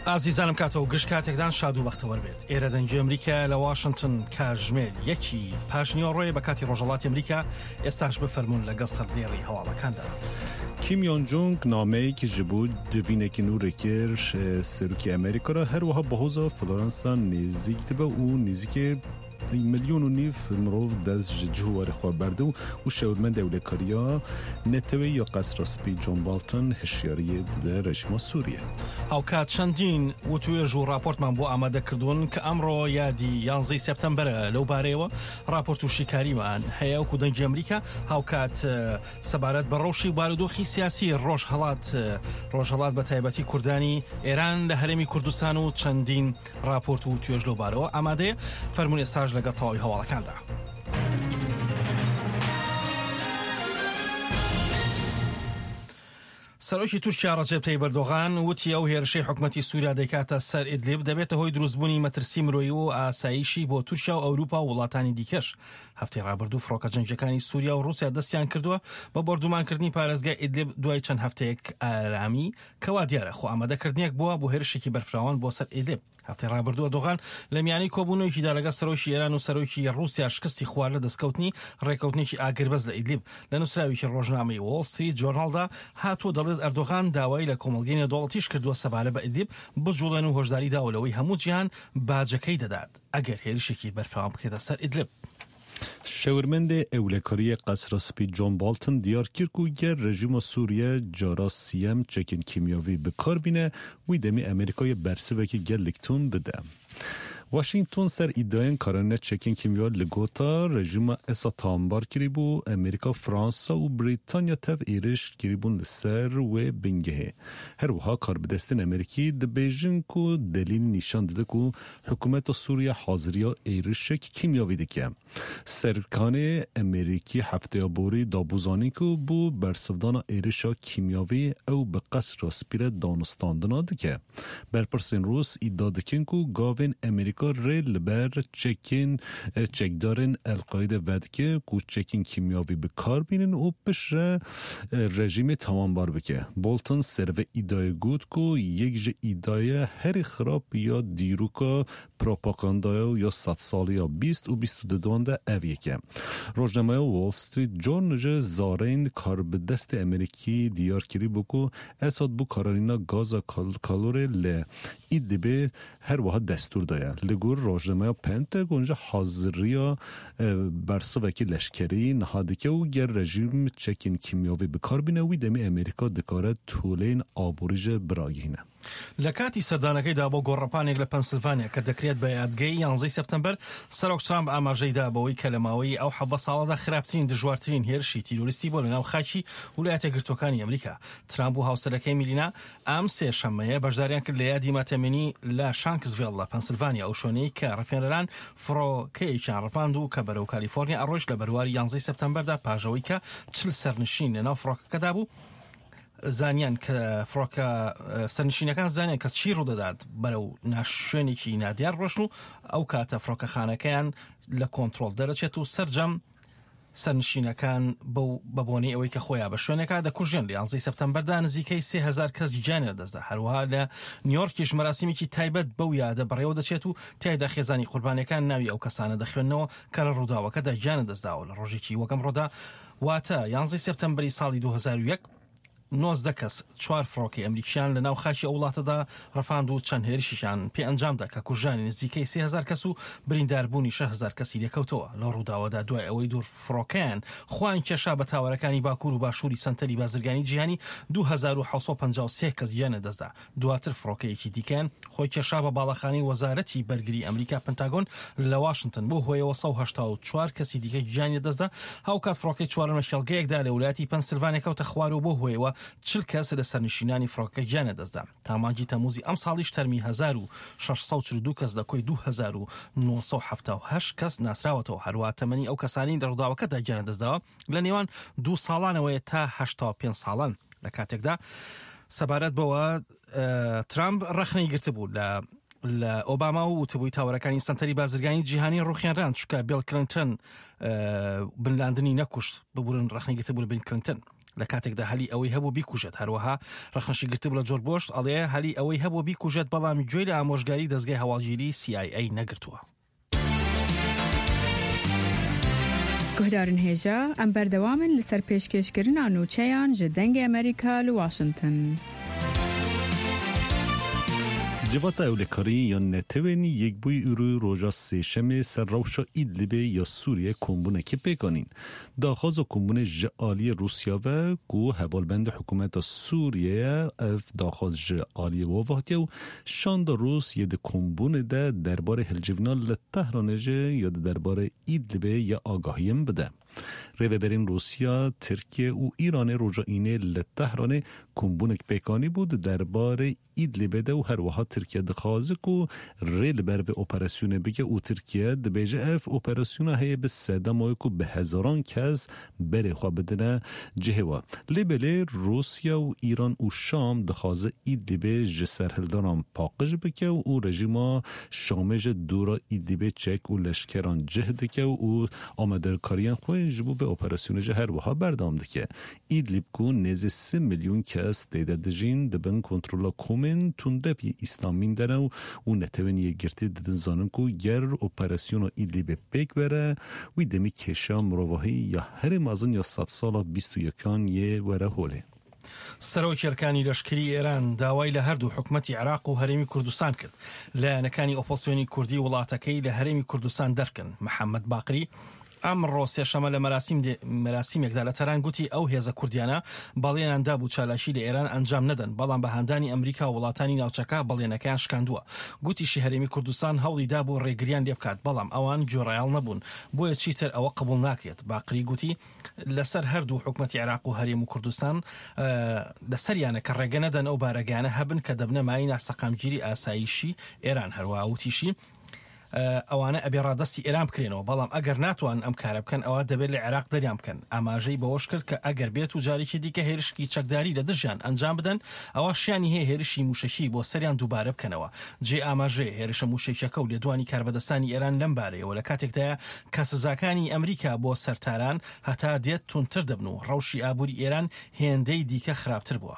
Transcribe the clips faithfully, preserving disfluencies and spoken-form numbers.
ئازیزانم کاتەوە گشت کاتێکدان شاد و بەختەوەر بێت. ئێرە دەنگی ئەمریکا لە واشنگتن کاتژمێر یەکی پاشنیوەڕۆی بە کاتی ڕۆژهەڵاتی ئەمریکا ئێستاش بفەرمونون لەگەڵ سەردێڕی هەواڵەکاندا. کیم یۆن جونگ نامەیەکی ji bo divînekî nûrê kir Serokê Amerîka re her wiha bihoza Floransa nêzik dibe û nêzîkê milyon û nîv mirov dest ji cihwarê xwe berde û şewrmend ewlekariya netewê ya qesra spî John Bolton hişyariyê dide rejima Sûriye. هاوکات چەندین وتوێژ و راپۆرتمان بۆ ئامادەکردوون کە ئەمڕۆ یادی یانزەی سەپتەمبەرە لەو بارەیەوە راپۆرت و شیکاریمان هەیە وەکو دەنگی ئەمریکا هاوکات سەبارەت بە ڕەوشی بارودۆخی سیاسی ڕۆژهەڵات ڕۆژهەڵات بە تایبەتی کوردانی ئێران لە هەرێمی کوردستان و چەندین راپۆرت و توێژ لەو بارەوە ئامادەیە فەرموون ئێستاش لەگەڵ تەواوی هەواڵەکاندا. سەرۆکی تورکیا ڕەجەب تەیب ئەردۆغان وتی ئەو هێرشەی حکومەتی سووریا دەکاتە سەر ئیدلیب دەبێتە هۆی دروستبوونی مەترسی مرۆیی و ئاسایشی بۆ تورکیا و ئەوروپا و وڵاتانی دیکەش. هەفتەی ڕابردوو فڕۆکە جەنگیەکانی سووریا و رووسیا دەستیان کردووە بە بەردومانکردنی پارێزگای ئیدلیب دوای چەند هەفتەیەک ئارامی کەوا دیارە خۆ ئامادەکردنێک بووە بۆ هێرشێکی بەرفراوان بۆ سەر ئیدلیب. هەفتەی ڕابردووە دۆغان لە میانی کۆبوونەوەیەکیدا لەگەڵ سەرۆکی ئێران و سەرۆکی رووسیا شکستی خوارد لە دەستکەوتنی ڕێکەوتنێکی ئاگربەز لە ئیدلیب لە نووسراوێکی ڕۆژنامەی وۆڵ ستریت جۆرناڵدا هاتووە دەڵێت ئەردۆغان داوای لە کۆمەڵگەی نێودەوڵەتیش کردووە سەبارەت بە ئیدلیب بجوڵێن و هۆشداری داولەوەی هەموو جیهان باجەکەی دەدات ئەگەر هێرشێکی بەرفراوان بکرێتە سەر ئیدلیب. شەورمەندێ ئەولەکاریە قەسرە سپی جۆن بالتن دیار کرد و گەر رژیما سووریە جارا سیەم چەکین کیمیاوی بکاربینە وی دەمی ئەمریکای بەرسڤێکی گەلێکتون بدە. واشنگتن سر ئیدایەن کارانە چەکین کیمیا لە گۆتا رژیما ئێسا تامبار کریبوو ئەمریکا فرانسا و بریتانیا تەv ئێرش کریبوون لەسەر وێ بنگەهێ. هەروەها کاربدەستن ئەمریکی دەبێژن و دلیل نیشان دەدە و حکوومەتە سووریا حاضریا ئێرشێکی کیمیاوی دکە. سەرکانێ ئەمریکی هەفتەیە بۆری دابوزانی و بوو بەرسڤدانا ئێرشا کیمیاوی ئەو بە قەسرە سپیرە دانستاندنا دکە. بەرپرسین روس ئیدا دکن و گاوین ئەمریکا ری لبر چکین چکدارن القاعده ودکه کو چکین کیمیاوی به کار بینن و بشه رژیم تمام بار بکه. بولتن سرو ایدای گود کو یک ج ایدای هر خراب یا دیروکا پروپاگاندا یا صد سالی یا بیست و بیست و دوانده اویه که. روزنامه وال استریت جورنال زارین کار به دست امریکی دیار کری بکو اساد بو کارارینا گاز کالور ل ایدبه هر واحد دستور دایا. لگور روزنامه پنتاگون جا حاضریا برسوکی لشکری نهادیکه و گر رژیم چکین کیمیاوی بکار بینه وی دمی امریکا دکاره طولین آبوریج براگینه. لە کاتی سەردانەکەیدا بۆ گۆڕەپانێک لە پەنسیلڤانیا کە دەکرێت بە یادگەی یانزەی سەپتەمبەر سەرۆک ترامپ ئاماژەیدا بەوەی کە لە ماوەی ئەو حەبە ساڵەدا خراپترین دژوارترین هێرشی تیرۆریستی بۆ لەناو خاکی ویلایەتە گرتوەکانی ئەمریکا. ترامپ و هاوسەرەکەی میلینا ئەم سێ شەمەیە بەشداریان کرد لە یادی ماتەمێنی لە شانکسڤیل لە پەنسیلڤانیا ئەو شوێنەی کە ڕفێنەران فڕۆکەیەکیان ڕەپاند و کە بەرەو کالیفۆرنیا ئەڕۆیشت لە بەرواری یانزەی سەپتەمبەردا پاژەوەی کە چل سەرنشین لەناو فڕۆکەکەدا بوو زانیان کە فڕۆکە سەرنشینەکان زانیان کە چی ڕوودەدات بەرەو ناشوێنێکی نادیار ڕۆشن و ئەو کاتە فڕۆکەخانەکەیان لە کۆنتڕۆڵ دەرەچێت و سەرجەم سەرنشینەکان بەو بەبوونی ئەوەی کە خۆیان بە شوێنێکا دەکوژێن لە یانزەی سەپتەمبەردا نزیکەی سێ هەزار کەس گیانیان دەستدا. هەروەها لە نیویۆرکیش مەراسیمێکی تایبەت بەو یادە بەڕێوە دەچێت و تیایدا خێزانی قوربانیەکان ناوی ئەو کەسانە دەخوێننەوە کە لە ڕووداوەکەدا گیانە دەستداوە لە ڕۆژێکی وەکەم ڕۆدا واتە یانزەی سەپتەمبەری ساڵی دوو هەزار و یەک نۆزدە کەس چوار فڕۆکەی ئەمریکیان لە ناو خاکی ئەو وڵاتەدا ڕەفاند و چەند هێرشیشان پێ ئەنجامدا کە کوژانی نزیکەی سێ هەزار کەس و برینداربوونی شەش هەزار کەسی لێکەوتەوە لە ڕووداوەدا دوای ئەوەی دوور فڕۆکەیان خۆیان کێشا بە تاوەرەکانی باکوور و باشووری سنتەری بازرگانی جیهانی دوو هەزار و حەوت سەد و پەنجا و سێ کەس گیانە دەستدا. دواتر فڕۆکەیەکی دیکەیان خۆی کێشا بە باڵەخانەی وەزارەتی بەرگری ئەمریکا پنتاگۆن لە واشنگتن بۆ هۆیەوە سەد و هەشتا و چوار کەسی دیکە گیانی دەستدا. هاوکات فڕۆکەی چوارەمە شێڵگەیەکدا لە ویلایەتی پەنسیلڤانیا کەوتە خوار و بۆ هۆیەوە چل کەس لە سەرنشینانی فڕۆکە گیانە دەستدا. تاماجی تەموزی ئەم ساڵیش تەرمی هەزار و شەش سەد و چل و دوو کەس لە کۆی دوو هەزار و نۆ سەد و هەفتاد و هەشت کەس ناسراوەتەوە. هەروەها تەمەنی ئەو کەسانی لە ڕووداوەکەدا گیانە دەستداوە لە نێوان دوو ساڵانەوەیە تا هەشتا و پێنج ساڵان. لە کاتێکدا سەبارەت بەوە ترامپ ڕەخنەی گرتبوو لە لە ئۆباما و وتبووی تاوەرەکانی سنتەری بازرگانی جیهانی ڕوخێنران چکە بیل کلینتن بنلاندنی نەکوشت ببورن ڕەخنەی گرتبوو لە بیل کلینتن. لە کاتێکدا هەلی ئەوەی هەبوو بیکوژێت. هەروەها ڕەخنەشی گرتبوو لە جۆرج بۆش ئەڵێ هەلی ئەوەی هەبوو بیکوژێت بەڵام گوێی لە ئامۆژگاری دەستگای هەواڵگیری سی ئای ئەی نەگرتووە. گهدارن هێژە ئەم بەردەوامن لەسەر پێشکەشکردنا نوچەیان ji dengê Amerîka li Washington. جوات اولکاری یا نتوانی یک بوی روی روژا سهشنبه سر روشا ایدلیب یا سوریه کمبونه که بکنین. داخواز کمبونه جعالی روسیا و گو حوالبند حکومت سوریه اف داخواز جعالی و وقتی و شاند روس یه ده کمبونه ده دربار هلجونال لطهرانجه یا ده دربار ایدلیب یا آگاهیم بده. ریوبرین روسیا، ترکیه و ایران روژا اینه لطهرانه کمبونک پیکانی بود درباره ایدلیب ده و هر وها ترکیه دخوازه که ریل بر به اپراسیونه بگه و ترکیه ده بیجه اف اپراسیونه هیه به سده ماه که به هزاران کس بره خواه بدنه جهوا. لیبله روسیا و ایران و شام دخوازه ایدلیب جسر هلداران پاقش بکه و رژیما شامج دورا ایدلیب چک و لشکران جهده که و آمدر کاریان خواه جبو به اپراسیونه جه هر وها بردام ده که ایدلیب که نزد سه میلیون کس دیده دجین دبن کنترولا کومن تندرپی اسلامین داره و نتوانی گرتی ددن زانن که گر اپراسیون ایدلیب پیک بره و دمی کشا مروحی یا هر مازن یا صد سال بیست و یکان یه وره هوله. سەرۆکیەکانی لەشکری ئێران داوای لە هەردوو حکومەتی عێراق و هەرێمی کوردستان کرد لایەنەکانی ئۆپۆزیسیۆنی کوردی وڵاتەکەی لە هەرێمی کوردستان دەرکن. محەممەد باقری ئەمڕۆ سێشەمە لە مەراسیمێکدا لە تەران گوتی ئەو هێزە کوردیانە بەڵێناندا بوو چالاشی لە ئێران ئەنجام نەدەن بەڵام بە هەندانی ئەمریکا و وڵاتانی ناوچەکە بەڵێنەکەیان شکاندووە. گوتیشی هەرێمی کوردستان هەوڵیدا بۆ ڕێگریان لێ بکات بەڵام ئەوان گوێڕایاڵ نەبوون بۆیە چیتر ئەوە قبول ناکرێت. باقری گوتی لەسەر هەردوو حکومەتی عێراق و هەرێم و کوردستان لەسەریانە کە ڕێگە نەدەن ئەو بارەگانە هەبن کە دەبنە مای ناسەقامگیری ئاسایشی ئێران. هەروە وتیشی ئەوانە ئەبێ ڕادستی ئێران بکرێنەوە بەڵام ئەگەر ناتوان ئەم کارە بکەن ئەوە دەبێت لە عێراق دەریان بکەن. ئاماژەی بەوەش کرد کە ئەگەر بێت و جارێکی دیکە هێرشکی چەکداری لە دژیان ئەنجام بدەن ئەوە شیانی هەیە هێرشی موشەکی بۆ سەریان دووبارە بکەنەوە. جێ ئاماژەیە هێرشە موشەکیەکە و لێدوانی کاربەدەستانی ئێران لەم بارەیەوە لە کاتێکدایە کە سزاکانی ئەمریکا بۆ سەرتاران هەتا دێت تونتر دەبن و ڕەوشی ئابووری ئێران هێندەی دیکە خراپتر بووە.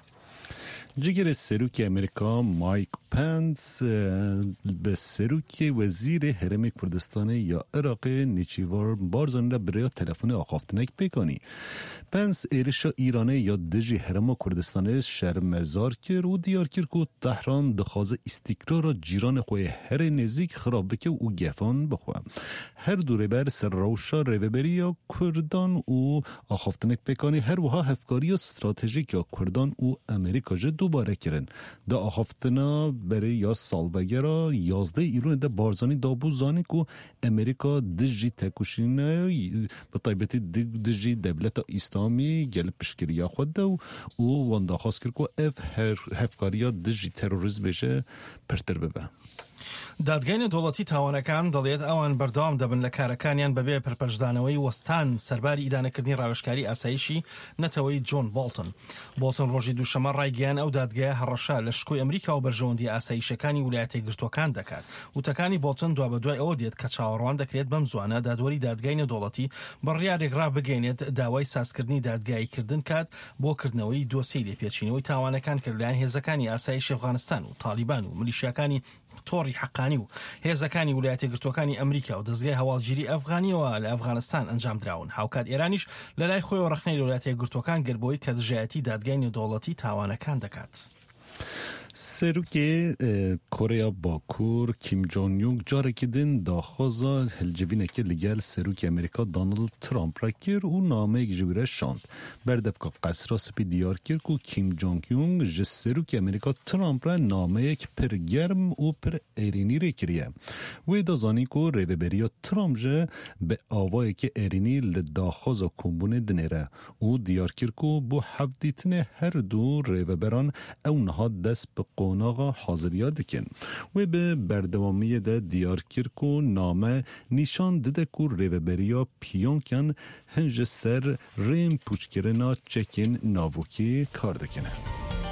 جگر سروک امریکا مایک پنس به سروک وزیر حرم کردستان یا عراق نیچیوار بارزان را برای تلفن آخافتنک بکنی. پنس ایرشا ایرانه یا دژی حرم کردستان شرمزار کرد و دیار کرد که تهران دخواز استقرار جیران خوی هر نزدیک خراب بکه و گفان بخواه. هر دوره بر سر روشا روبری یا کردان و آخافتنک بکنی هر وها هفکاری استراتژیک یا کردان و امریکا جد دوباره کردن. دا آخافتنا برای یا سالبگرا یازده ایران دا بارزانی دابو زانی که امریکا دجی تکوشینه به طیبتی دجی دولت اسلامی گل پشکریا خود دا و واندا خواست کرد که اف هفکاریا دجی تروریزم بشه پرتر ببه. دادگای دەوڵەتی تاوانەکان دەڵێت ئەوان بەردەوام دەبن لە کارەکانیان بەبێ پرپەرشدانەوەی وەستان سەرباری ئیدانەکردنی ڕاوێژکاری ئاسایشی نەتەوەی جۆن بۆڵتن. بۆڵتن ڕۆژی دووشەمە ڕایگەیان ئەو دادگایە هەڕەشە لە شکۆی ئەمریکا و بەرژەوەندی ئاسایشەکانی ویلایەتە یەکگرتووەکان دەکات. وتەکانی بۆڵتن دوا بەدوای ئەوە دێت کە چاوەڕوان دەکرێت بەم زوانە دادوەری دادگای نێودەوڵەتی بڕیارێک ڕابگەێنێت داوای سازکردنی دادگاییکردن کات بۆ کردنەوەی دۆسیەی لێپێچینەوەی تاوانەکان کرد لەلایەن هێزەکانی ئاسایشی ئەفغانستان و تالیبان و میلیشیاکانی تۆڕی حەقانی و هێزەکانی ویلایەتە یەکگرتووەکانی ئەمریکا و دەستگای هەواڵگیری ئەفغانیەوە لە ئەفغانستان ئەنجام دراون. هاوکات ئێرانیش لە لای خۆیەوە ڕەخنەی ویلایەتە یەکگرتووەکان گربەوەی کە دژایەتی دادگای نێودەوڵەتی تاوانەکان دەکات. سروک کره باکور کیم جونگ یونگ جاره کدین داخوزا هلجوینه که لگل سروک امریکا دانالد ترامپ را کر و نامه یک جوره شاند. بردف که قصرا سپی دیار کر که کیم جونگ یونگ جه سروک امریکا ترامپ را نامه یک پر گرم و پر ایرینی را کریه. و دازانی که ریوبریا ترامپ جه به آوایی که ایرینی لداخوزا کمبونه دنیره و دیار کر که بو حفدیتن هر دو ریوبران او نهاد دست به قوناغا حاضریا دکن و به بردوامی ده دیار کرد که نامه نشان دده که ریوبریا پیونکن هنج سر ریم پوچکرنا چکن ناوکی کار دکنه.